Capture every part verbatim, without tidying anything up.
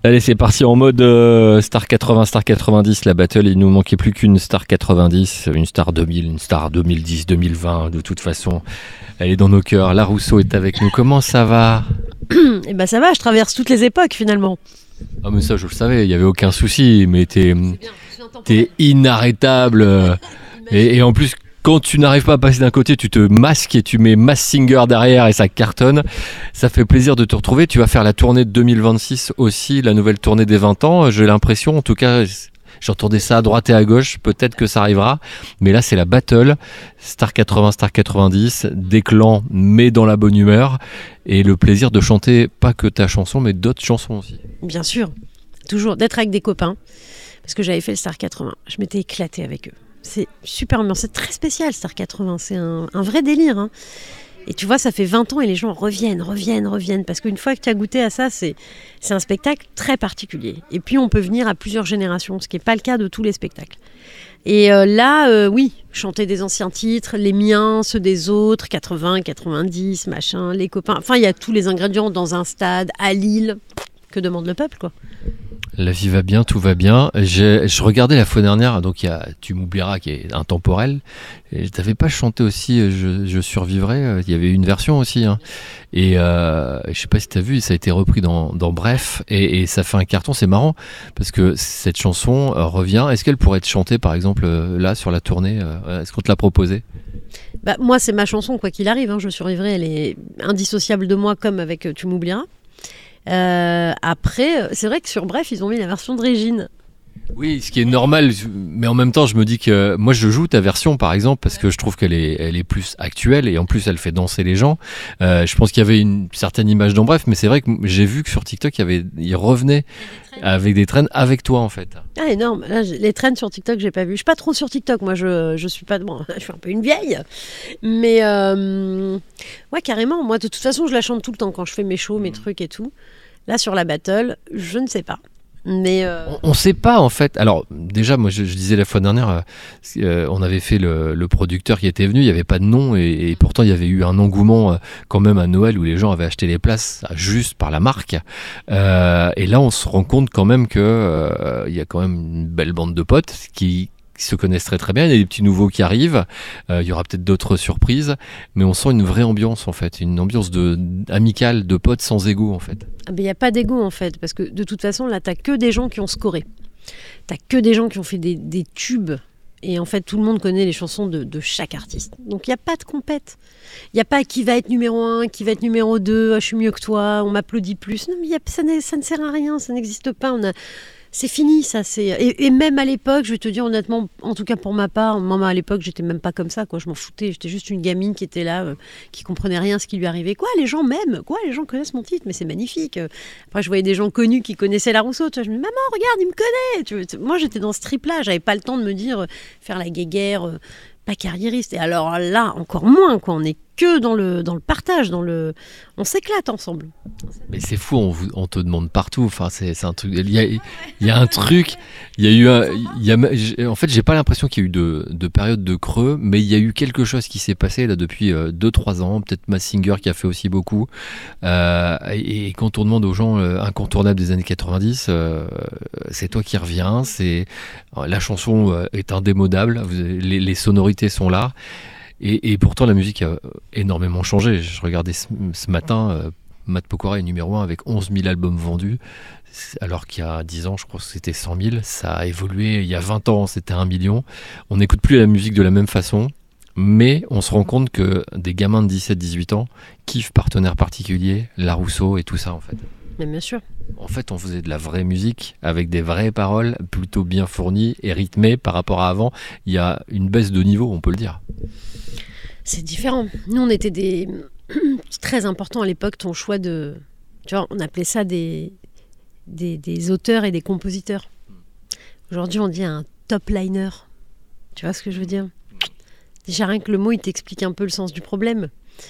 Allez, c'est parti en mode euh, Star quatre-vingts, Star quatre-vingt-dix, la battle. Il nous manquait plus qu'une Star quatre-vingt-dix, une Star deux mille, une Star deux mille dix, deux mille vingt. De toute façon, elle est dans nos cœurs. La Rousseau est avec nous. Comment ça va? Eh ben ça va, je traverse toutes les époques finalement. Ah mais ça, je le savais, il n'y avait aucun souci. Mais t'es, t'es inarrêtable. et, et en plus, quand tu n'arrives pas à passer d'un côté, tu te masques et tu mets Mass Singer derrière et ça cartonne. Ça fait plaisir de te retrouver. Tu vas faire la tournée de deux mille vingt-six aussi, la nouvelle tournée des vingt ans. J'ai l'impression, en tout cas, j'entendais ça à droite et à gauche. Peut-être que ça arrivera. Mais là, c'est la battle. Star quatre-vingts, Star quatre-vingt-dix. Des clans, mais dans la bonne humeur. Et le plaisir de chanter pas que ta chanson, mais d'autres chansons aussi. Bien sûr. Toujours d'être avec des copains. Parce que j'avais fait le Star quatre-vingts. Je m'étais éclatée avec eux. C'est super ambiant, c'est très spécial Star quatre-vingts, c'est un, un vrai délire. Hein. Et tu vois, ça fait vingt ans et les gens reviennent, reviennent, reviennent. Parce qu'une fois que tu as goûté à ça, c'est, c'est un spectacle très particulier. Et puis on peut venir à plusieurs générations, ce qui n'est pas le cas de tous les spectacles. Et euh, là, euh, oui, chanter des anciens titres, les miens, ceux des autres, quatre-vingts, quatre-vingt-dix, machin, les copains. Enfin, il y a tous les ingrédients dans un stade, à Lille. Que demande le peuple, quoi. La vie va bien, tout va bien. J'ai, je regardais la fois dernière, donc il y a Tu m'oublieras qui est intemporel. Et je t'avais pas chanté aussi Je, je survivrai. Il y avait une version aussi. Hein. Et euh, je sais pas si tu as vu, ça a été repris dans, dans Bref. Et, et ça fait un carton, c'est marrant. Parce que cette chanson euh, revient. Est-ce qu'elle pourrait être chantée, par exemple, euh, là, sur la tournée euh, Est-ce qu'on te l'a proposé? Bah, moi, c'est ma chanson, quoi qu'il arrive. Hein. Je survivrai, elle est indissociable de moi, comme avec Tu m'oublieras. Euh, après, c'est vrai que sur Bref, ils ont mis la version de Régine. Oui, ce qui est normal, mais en même temps, je me dis que moi, je joue ta version, par exemple, parce que je trouve qu'elle est, elle est plus actuelle et en plus, elle fait danser les gens. Euh, je pense qu'il y avait une certaine image dans Bref, mais c'est vrai que j'ai vu que sur TikTok, il, y avait, il revenait avec des traînes avec toi, en fait. Ah, énorme. Là, les traînes sur TikTok, j'ai pas vu. Je suis pas trop sur TikTok. Moi, je, je suis pas. Bon, je suis un peu une vieille, mais euh, ouais, carrément. Moi, de toute façon, je la chante tout le temps quand je fais mes shows, mes trucs et tout. Là, sur la battle, je ne sais pas. Mais euh... On ne sait pas en fait. Alors déjà, moi je, je disais la fois dernière, euh, on avait fait le, le producteur qui était venu, il n'y avait pas de nom et, et pourtant il y avait eu un engouement euh, quand même à Noël où les gens avaient acheté les places juste par la marque. Euh, et là, on se rend compte quand même que euh, il y a quand même une belle bande de potes qui qui se connaissent très très bien, il y a des petits nouveaux qui arrivent, euh, il y aura peut-être d'autres surprises, mais on sent une vraie ambiance en fait, une ambiance de, amicale, de potes sans ego en fait. Ah ben, il n'y a pas d'ego en fait, parce que de toute façon là t'as que des gens qui ont scoré, t'as que des gens qui ont fait des, des tubes, et en fait tout le monde connaît les chansons de, de chaque artiste, donc il n'y a pas de compète, il n'y a pas qui va être numéro un, qui va être numéro deux, ah, je suis mieux que toi, on m'applaudit plus, non mais y a, ça, ça ne sert à rien, ça n'existe pas, on a... C'est fini, ça. C'est... Et, et même à l'époque, je vais te dire honnêtement, en tout cas pour ma part, moi à l'époque, j'étais même pas comme ça, quoi. Je m'en foutais. J'étais juste une gamine qui était là, euh, qui comprenait rien à ce qui lui arrivait. Quoi, les gens m'aiment. Quoi, les gens connaissent mon titre, mais c'est magnifique. Après, je voyais des gens connus qui connaissaient la Rousseau. Tu vois, je me dis, maman, regarde, il me connaît. Tu vois, moi, j'étais dans ce trip-là. J'avais pas le temps de me dire euh, faire la guéguerre, euh, pas carriériste. Et alors là, encore moins, quoi. On est que dans le dans le partage, dans le, on s'éclate ensemble. Mais c'est fou, on, vous, on te demande partout. Enfin, c'est, c'est un truc. Il y a, il y a un truc. Il y a eu un. Il y a, en fait, j'ai pas l'impression qu'il y a eu de, de période de creux, mais il y a eu quelque chose qui s'est passé là depuis deux trois ans. Peut-être Mass Singer qui a fait aussi beaucoup. Euh, et, et quand on demande aux gens euh, incontournables des années quatre-vingt-dix, euh, c'est toi qui reviens. C'est la chanson euh, est indémodable. Vous, les, les sonorités sont là. Et, et pourtant, la musique a énormément changé. Je regardais ce, ce matin, euh, Matt Pokora est numéro un avec onze mille albums vendus, alors qu'il y a dix ans, je crois que c'était cent mille. Ça a évolué. Il y a vingt ans, c'était un million. On n'écoute plus la musique de la même façon, mais on se rend compte que des gamins de dix-sept dix-huit ans kiffent Partenaire particulier, La Rousseau et tout ça, en fait. Mais bien sûr. En fait, on faisait de la vraie musique avec des vraies paroles plutôt bien fournies et rythmées par rapport à avant. Il y a une baisse de niveau, on peut le dire. C'est différent. Nous, on était des... C'est très important à l'époque, ton choix de... Tu vois, on appelait ça des... Des... des auteurs et des compositeurs. Aujourd'hui, on dit un top liner. Tu vois ce que je veux dire? Déjà, rien que le mot, il t'explique un peu le sens du problème.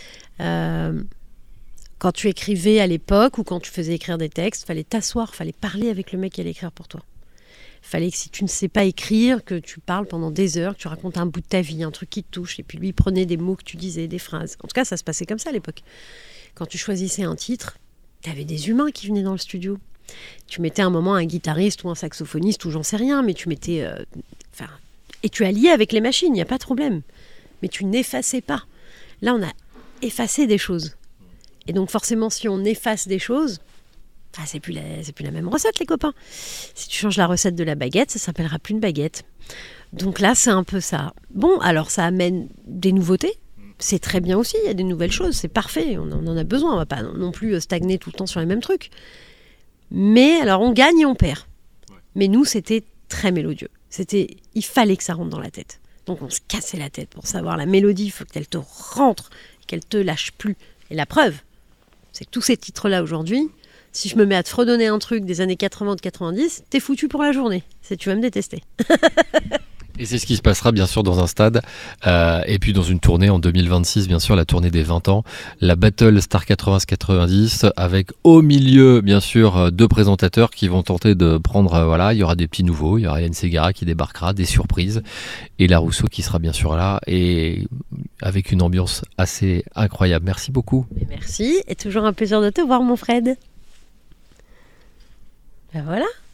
Euh... Quand tu écrivais à l'époque ou quand tu faisais écrire des textes, il fallait t'asseoir, il fallait parler avec le mec qui allait écrire pour toi. Il fallait que si tu ne sais pas écrire, que tu parles pendant des heures, que tu racontes un bout de ta vie, un truc qui te touche. Et puis lui, il prenait des mots que tu disais, des phrases. En tout cas, ça se passait comme ça à l'époque. Quand tu choisissais un titre, tu avais des humains qui venaient dans le studio. Tu mettais un moment un guitariste ou un saxophoniste ou j'en sais rien, mais tu mettais... euh, Enfin, et tu alliais avec les machines, il n'y a pas de problème. Mais tu n'effaçais pas. Là, on a effacé des choses. Et donc forcément, si on efface des choses, ah, c'est plus la, c'est plus la même recette, les copains. Si tu changes la recette de la baguette, ça s'appellera plus une baguette. Donc là, c'est un peu ça. Bon, alors ça amène des nouveautés. C'est très bien aussi, il y a des nouvelles choses, c'est parfait, on en a besoin, on ne va pas non plus stagner tout le temps sur les mêmes trucs. Mais alors on gagne et on perd. Mais nous, c'était très mélodieux. C'était, il fallait que ça rentre dans la tête. Donc on se cassait la tête pour savoir la mélodie, il faut qu'elle te rentre, qu'elle te lâche plus. Et la preuve, c'est que tous ces titres-là aujourd'hui, si je me mets à te fredonner un truc des années quatre-vingts ou de quatre-vingt-dix, t'es foutu pour la journée. C'est, tu vas me détester. Et c'est ce qui se passera bien sûr dans un stade euh, et puis dans une tournée en deux mille vingt-six, bien sûr la tournée des vingt ans, la Battle Star quatre-vingts quatre-vingt-dix avec au milieu bien sûr deux présentateurs qui vont tenter de prendre, euh, voilà, il y aura des petits nouveaux, il y aura Yann Ségara qui débarquera, des surprises et La Rousseau qui sera bien sûr là et avec une ambiance assez incroyable. Merci beaucoup. Et merci et toujours un plaisir de te voir mon Fred. Ben voilà.